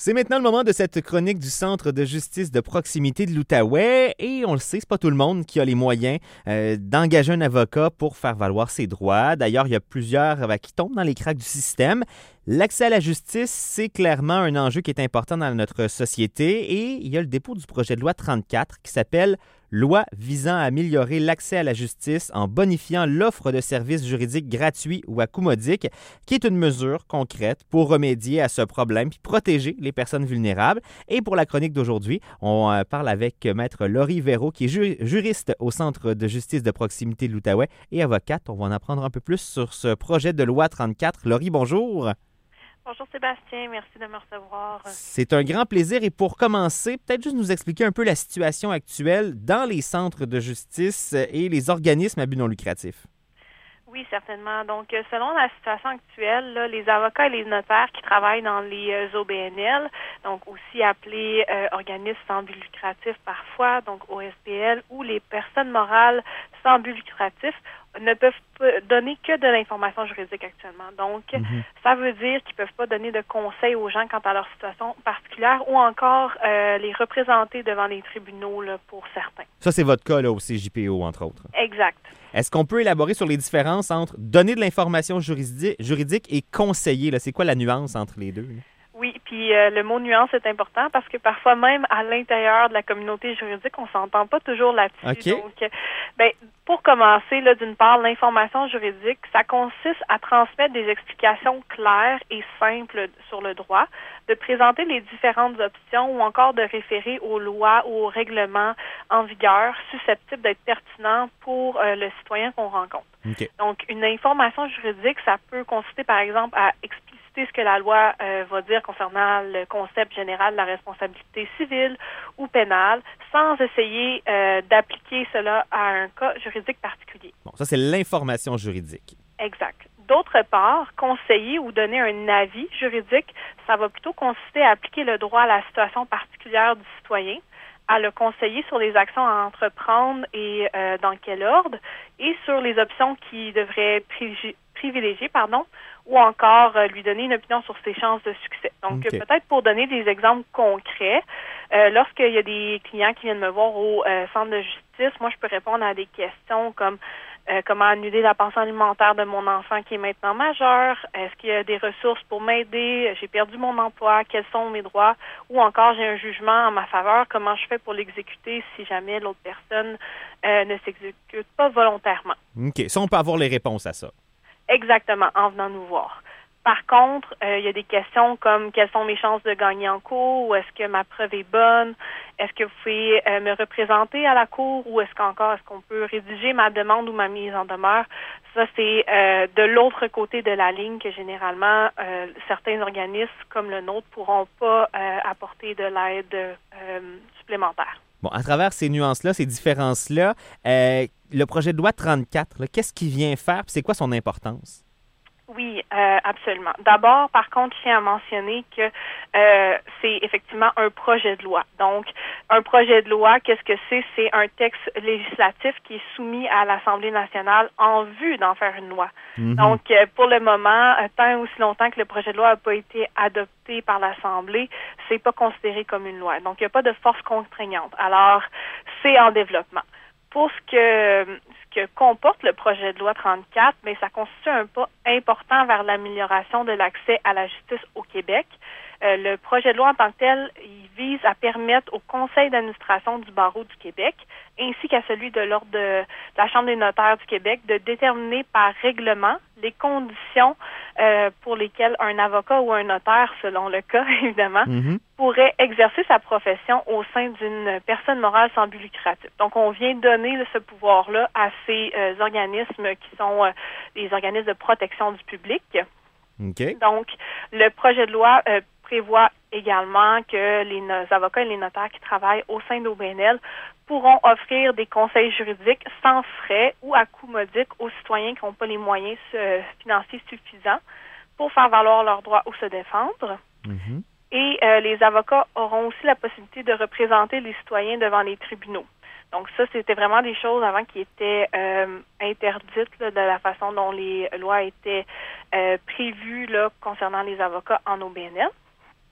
C'est maintenant le moment de cette chronique du Centre de justice de proximité de l'Outaouais et on le sait, c'est pas tout le monde qui a les moyens d'engager un avocat pour faire valoir ses droits. D'ailleurs, il y a plusieurs qui tombent dans les cracks du système. L'accès à la justice, c'est clairement un enjeu qui est important dans notre société et il y a le dépôt du projet de loi 34 qui s'appelle « Loi visant à améliorer l'accès à la justice en bonifiant l'offre de services juridiques gratuits ou à coût modique », qui est une mesure concrète pour remédier à ce problème puis protéger les personnes vulnérables. Et pour la chronique d'aujourd'hui, on parle avec Maître Laurie Véro, qui est juriste au Centre de justice de proximité de l'Outaouais et avocate. On va en apprendre un peu plus sur ce projet de loi 34. Laurie, bonjour. Bonjour Sébastien, merci de me recevoir. C'est un grand plaisir. Et pour commencer, peut-être juste nous expliquer un peu la situation actuelle dans les centres de justice et les organismes à but non lucratif. Oui, certainement. Donc, selon la situation actuelle, là, les avocats et les notaires qui travaillent dans les OBNL, donc aussi appelés organismes sans but lucratif parfois, donc OSBL, ou les personnes morales sans but lucratif, ne peuvent donner que de l'information juridique actuellement. Donc, ça veut dire qu'ils ne peuvent pas donner de conseils aux gens quant à leur situation particulière ou encore les représenter devant les tribunaux là, pour certains. Ça, c'est votre cas là, au CJPO, entre autres. Exact. Est-ce qu'on peut élaborer sur les différences entre donner de l'information juridique et conseiller? Là? C'est quoi la nuance entre les deux? Là? Oui, puis le mot nuance est important parce que parfois même à l'intérieur de la communauté juridique, on s'entend pas toujours là-dessus. Okay. Donc, pour commencer, là, d'une part, l'information juridique, ça consiste à transmettre des explications claires et simples sur le droit, de présenter les différentes options ou encore de référer aux lois ou aux règlements en vigueur susceptibles d'être pertinents pour le citoyen qu'on rencontre. Okay. Donc, une information juridique, ça peut consister, par exemple, à expliquer ce que la loi va dire concernant le concept général de la responsabilité civile ou pénale, sans essayer d'appliquer cela à un cas juridique particulier. Bon, ça, c'est l'information juridique. Exact. D'autre part, conseiller ou donner un avis juridique, ça va plutôt consister à appliquer le droit à la situation particulière du citoyen, à le conseiller sur les actions à entreprendre et dans quel ordre, et sur les options qui devraient privilégier, ou encore lui donner une opinion sur ses chances de succès. Donc, peut-être pour donner des exemples concrets, lorsqu'il y a des clients qui viennent me voir au centre de justice, moi, je peux répondre à des questions comme comment annuler la pension alimentaire de mon enfant qui est maintenant majeur, est-ce qu'il y a des ressources pour m'aider, j'ai perdu mon emploi, quels sont mes droits, ou encore j'ai un jugement en ma faveur, comment je fais pour l'exécuter si jamais l'autre personne ne s'exécute pas volontairement. OK. Ça, on peut avoir les réponses à ça. Exactement, en venant nous voir. Par contre, il y a des questions comme quelles sont mes chances de gagner en cour, ou est-ce que ma preuve est bonne, est-ce que vous pouvez me représenter à la cour, ou est-ce qu'on peut rédiger ma demande ou ma mise en demeure. Ça, c'est de l'autre côté de la ligne que généralement certains organismes comme le nôtre pourront pas apporter de l'aide supplémentaire. Bon, à travers ces nuances-là, ces différences-là, le projet de loi 34, là, qu'est-ce qu'il vient faire et c'est quoi son importance? Oui, absolument. D'abord, par contre, je tiens à mentionner que c'est effectivement un projet de loi. Donc, un projet de loi, qu'est-ce que c'est? C'est un texte législatif qui est soumis à l'Assemblée nationale en vue d'en faire une loi. Donc, pour le moment, tant aussi longtemps que le projet de loi n'a pas été adopté par l'Assemblée, c'est pas considéré comme une loi. Donc, il n'y a pas de force contraignante. Alors, c'est en développement. Pour ce que comporte le projet de loi 34, mais ça constitue un pas important vers l'amélioration de l'accès à la justice au Québec. Le projet de loi en tant que tel, il vise à permettre au Conseil d'administration du barreau du Québec, ainsi qu'à celui de l'Ordre de la Chambre des notaires du Québec, de déterminer par règlement les conditions pour lesquelles un avocat ou un notaire, selon le cas évidemment, pourrait exercer sa profession au sein d'une personne morale sans but lucratif. Donc, on vient donner ce pouvoir-là à ces organismes qui sont des organismes de protection du public. Okay. Donc, le projet de loi prévoit également que les avocats et les notaires qui travaillent au sein d'OBNL pourront offrir des conseils juridiques sans frais ou à coût modique aux citoyens qui n'ont pas les moyens financiers suffisants pour faire valoir leurs droits ou se défendre. Et les avocats auront aussi la possibilité de représenter les citoyens devant les tribunaux. Donc ça, c'était vraiment des choses avant qui étaient interdites là, de la façon dont les lois étaient prévues là, concernant les avocats en OBNL.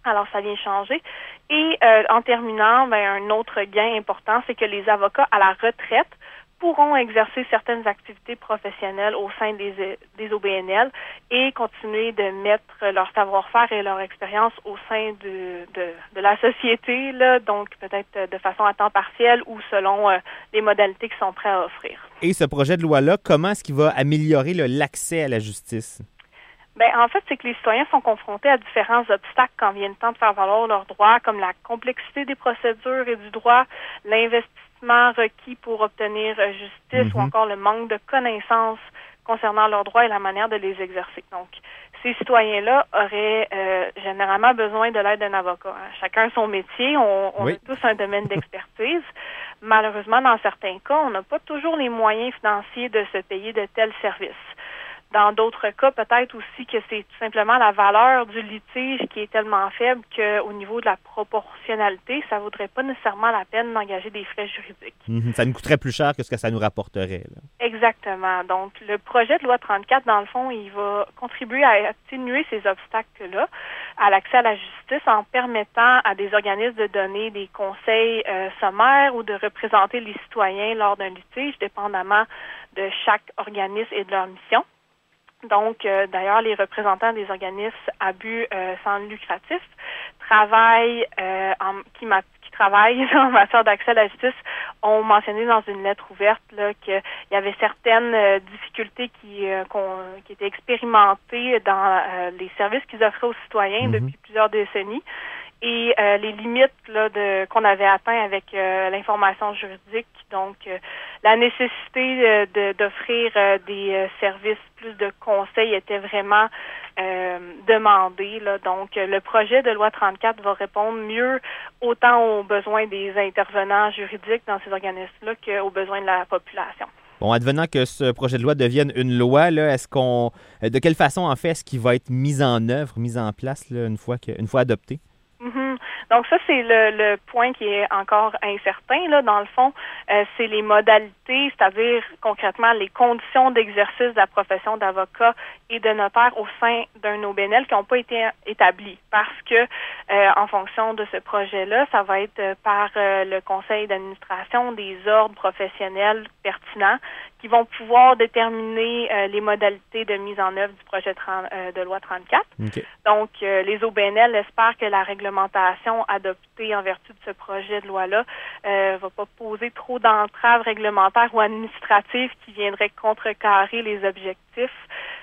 Alors, ça vient changer. Et en terminant, un autre gain important, c'est que les avocats à la retraite pourront exercer certaines activités professionnelles au sein des OBNL et continuer de mettre leur savoir-faire et leur expérience au sein de la société, là, donc peut-être de façon à temps partiel ou selon les modalités qu'ils sont prêts à offrir. Et ce projet de loi-là, comment est-ce qu'il va améliorer l'accès à la justice? En fait, c'est que les citoyens sont confrontés à différents obstacles quand vient le temps de faire valoir leurs droits, comme la complexité des procédures et du droit, l'investissement requis pour obtenir justice ou encore le manque de connaissances concernant leurs droits et la manière de les exercer. Donc, ces citoyens-là auraient généralement besoin de l'aide d'un avocat. Chacun son métier, on a tous un domaine d'expertise. Malheureusement, dans certains cas, on n'a pas toujours les moyens financiers de se payer de tels services. Dans d'autres cas, peut-être aussi que c'est tout simplement la valeur du litige qui est tellement faible qu'au niveau de la proportionnalité, ça ne vaudrait pas nécessairement la peine d'engager des frais juridiques. Ça nous coûterait plus cher que ce que ça nous rapporterait, là. Exactement. Donc, le projet de loi 34, dans le fond, il va contribuer à atténuer ces obstacles-là à l'accès à la justice en permettant à des organismes de donner des conseils sommaires ou de représenter les citoyens lors d'un litige, dépendamment de chaque organisme et de leur mission. Donc, d'ailleurs, les représentants des organismes à but sans lucratif travaillent qui travaillent en matière d'accès à la justice ont mentionné dans une lettre ouverte là qu'il y avait certaines difficultés qui étaient expérimentées dans les services qu'ils offraient aux citoyens depuis plusieurs décennies. Et les limites là qu'on avait atteint avec l'information juridique, donc la nécessité d'offrir des services plus de conseils était vraiment demandée. Là. Donc le projet de loi 34 va répondre mieux autant aux besoins des intervenants juridiques dans ces organismes-là qu'aux besoins de la population. Bon, advenant que ce projet de loi devienne une loi, là, de quelle façon en fait est-ce qu'il va être mis en œuvre, mis en place là, une fois adopté? Donc ça, c'est le point qui est encore incertain. Là, dans le fond, c'est les modalités, c'est-à-dire concrètement les conditions d'exercice de la profession d'avocat et de notaire au sein d'un OBNL qui n'ont pas été établies parce que en fonction de ce projet-là, ça va être par le conseil d'administration des ordres professionnels pertinents qui vont pouvoir déterminer les modalités de mise en œuvre du projet de loi 34. Okay. Donc, les OBNL espèrent que la réglementation adoptée en vertu de ce projet de loi-là va pas poser trop d'entraves réglementaires ou administratives qui viendraient contrecarrer les objectifs.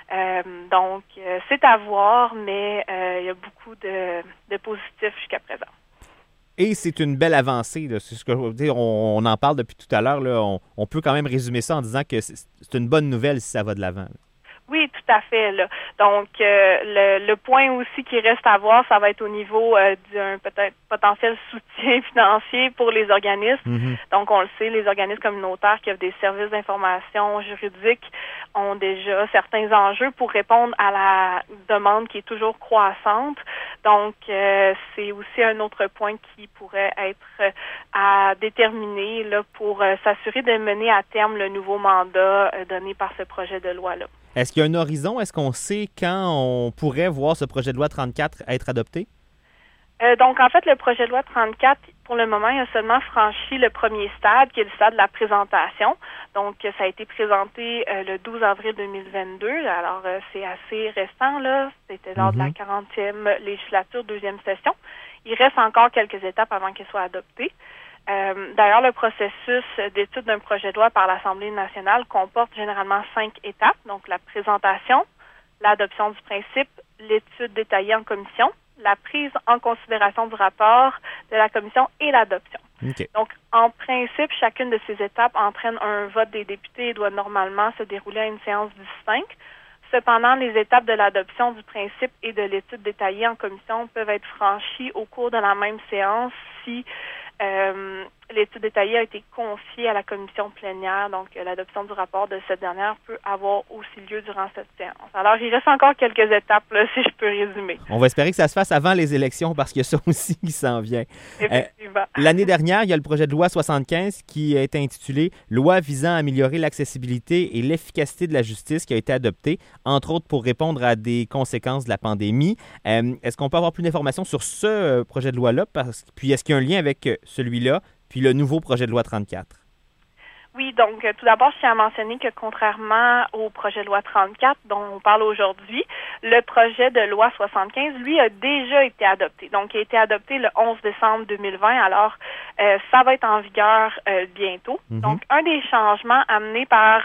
Donc, c'est à voir, mais il y a beaucoup de positifs jusqu'à présent. Et c'est une belle avancée. Là. C'est ce que je veux dire. On en parle depuis tout à l'heure. Là. On peut quand même résumer ça en disant que c'est une bonne nouvelle si ça va de l'avant. Là. Oui, tout à fait. Là. Donc, le point aussi qui reste à voir, ça va être au niveau d'un peut-être potentiel soutien financier pour les organismes. Donc, on le sait, les organismes communautaires qui offrent des services d'information juridique ont déjà certains enjeux pour répondre à la demande qui est toujours croissante. Donc, c'est aussi un autre point qui pourrait être à déterminer là, pour s'assurer de mener à terme le nouveau mandat donné par ce projet de loi-là. Est-ce qu'il y a un horizon? Est-ce qu'on sait quand on pourrait voir ce projet de loi 34 être adopté? Donc, en fait, le projet de loi 34, pour le moment, il a seulement franchi le premier stade, qui est le stade de la présentation. Donc, ça a été présenté le 12 avril 2022. Alors, c'est assez récent, là. C'était lors de la 40e législature, deuxième session. Il reste encore quelques étapes avant qu'il soit adopté. D'ailleurs, le processus d'étude d'un projet de loi par l'Assemblée nationale comporte généralement 5 étapes. Donc, la présentation, l'adoption du principe, l'étude détaillée en commission, la prise en considération du rapport de la commission et l'adoption. Okay. Donc, en principe, chacune de ces étapes entraîne un vote des députés et doit normalement se dérouler à une séance distincte. Cependant, les étapes de l'adoption du principe et de l'étude détaillée en commission peuvent être franchies au cours de la même séance si l'étude détaillée a été confiée à la commission plénière, donc l'adoption du rapport de cette dernière peut avoir aussi lieu durant cette séance. Alors, il reste encore quelques étapes, là, si je peux résumer. On va espérer que ça se fasse avant les élections parce qu'il y a ça aussi qui s'en vient. Effectivement. L'année dernière, il y a le projet de loi 75 qui est intitulé « Loi visant à améliorer l'accessibilité et l'efficacité de la justice » qui a été adopté, entre autres pour répondre à des conséquences de la pandémie. Est-ce qu'on peut avoir plus d'informations sur ce projet de loi-là? Puis est-ce qu'il y a un lien avec celui-là, puis le nouveau projet de loi 34? Oui, donc tout d'abord, je tiens à mentionner que contrairement au projet de loi 34 dont on parle aujourd'hui, le projet de loi 75, lui, a déjà été adopté. Donc, il a été adopté le 11 décembre 2020. Alors, ça va être en vigueur bientôt. Mm-hmm. Donc, un des changements amenés par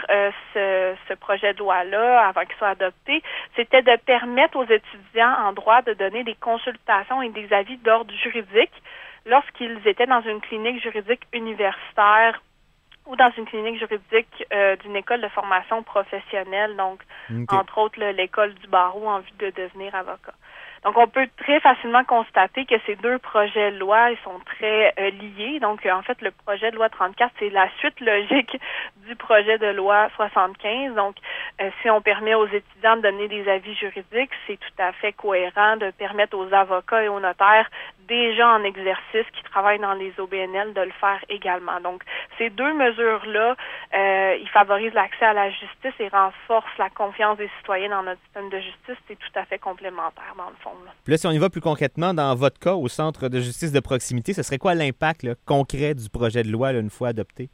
ce projet de loi-là, avant qu'il soit adopté, c'était de permettre aux étudiants en droit de donner des consultations et des avis d'ordre juridique lorsqu'ils étaient dans une clinique juridique universitaire ou dans une clinique juridique d'une école de formation professionnelle, donc entre autres l'école du barreau en vue de devenir avocat. Donc, on peut très facilement constater que ces deux projets de loi, ils sont très liés. Donc, en fait, le projet de loi 34, c'est la suite logique du projet de loi 75. Donc, si on permet aux étudiants de donner des avis juridiques, c'est tout à fait cohérent de permettre aux avocats et aux notaires déjà en exercice qui travaillent dans les OBNL de le faire également. Donc, ces deux mesures-là, ils favorisent l'accès à la justice et renforcent la confiance des citoyens dans notre système de justice. C'est tout à fait complémentaire, dans le fond. Puis là, si on y va plus concrètement, dans votre cas, au Centre de justice de proximité, ce serait quoi l'impact là, concret du projet de loi là, une fois adopté?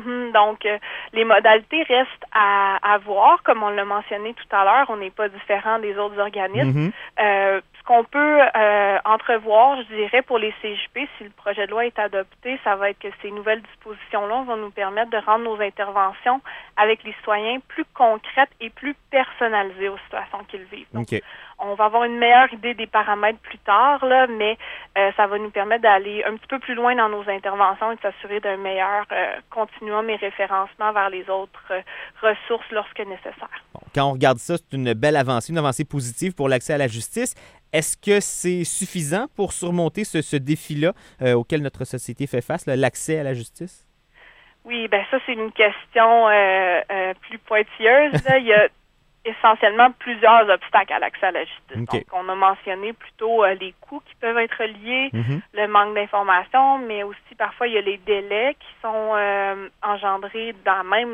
Donc, les modalités restent à voir. Comme on l'a mentionné tout à l'heure, on n'est pas différent des autres organismes. Ce qu'on peut entrevoir, je dirais, pour les CJP, si le projet de loi est adopté, ça va être que ces nouvelles dispositions-là vont nous permettre de rendre nos interventions avec les citoyens plus concrètes et plus personnalisées aux situations qu'ils vivent. Donc, on va avoir une meilleure idée des paramètres plus tard, là, mais ça va nous permettre d'aller un petit peu plus loin dans nos interventions et de s'assurer d'un meilleur continuum et référencement vers les autres ressources lorsque nécessaire. Bon, quand on regarde ça, c'est une belle avancée, une avancée positive pour l'accès à la justice. Est-ce que c'est suffisant pour surmonter ce défi-là auquel notre société fait face, là, l'accès à la justice? Oui, ben ça, c'est une question plus pointilleuse. Là. Il y a essentiellement plusieurs obstacles à l'accès à la justice. Donc, on a mentionné plutôt les coûts qui peuvent être liés, le manque d'informations, mais aussi parfois il y a les délais qui sont engendrés dans même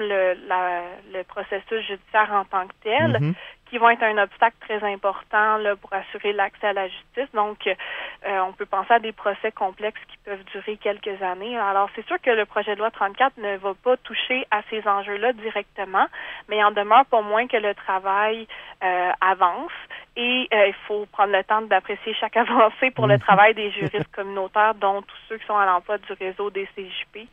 le processus judiciaire en tant que tel, qui vont être un obstacle très important là, pour assurer l'accès à la justice. Donc, on peut penser à des procès complexes qui peuvent durer quelques années. Alors, c'est sûr que le projet de loi 34 ne va pas toucher à ces enjeux-là directement, mais il en demeure pas moins que le travail avance et il faut prendre le temps d'apprécier chaque avancée pour le travail des juristes communautaires, dont tous ceux qui sont à l'emploi du réseau des CJP.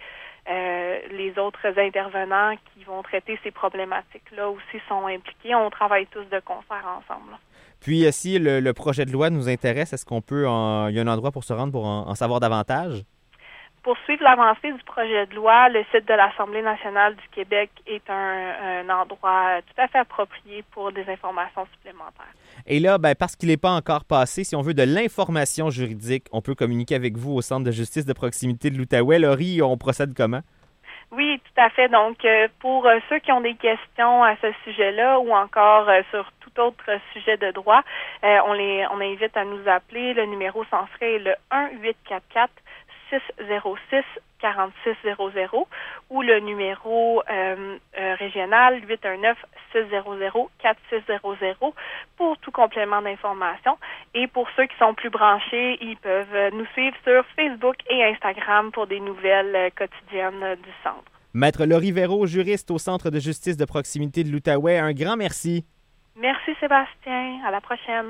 Les autres intervenants qui vont traiter ces problématiques-là aussi sont impliqués. On travaille tous de concert ensemble. Puis, si le projet de loi nous intéresse, est-ce qu'on peut, il y a un endroit pour se rendre pour en savoir davantage? Pour suivre l'avancée du projet de loi, le site de l'Assemblée nationale du Québec est un endroit tout à fait approprié pour des informations supplémentaires. Et là, parce qu'il n'est pas encore passé, si on veut de l'information juridique, on peut communiquer avec vous au Centre de justice de proximité de l'Outaouais. Laurie, on procède comment? Oui, tout à fait. Donc, pour ceux qui ont des questions à ce sujet-là ou encore sur tout autre sujet de droit, on invite à nous appeler. Le numéro s'en serait le 1-844 606 4600 ou le numéro régional 819-600-4600 pour tout complément d'information. Et pour ceux qui sont plus branchés, ils peuvent nous suivre sur Facebook et Instagram pour des nouvelles quotidiennes du Centre. Maître Laurie Véro, juriste au Centre de justice de proximité de l'Outaouais, un grand merci. Merci Sébastien. À la prochaine.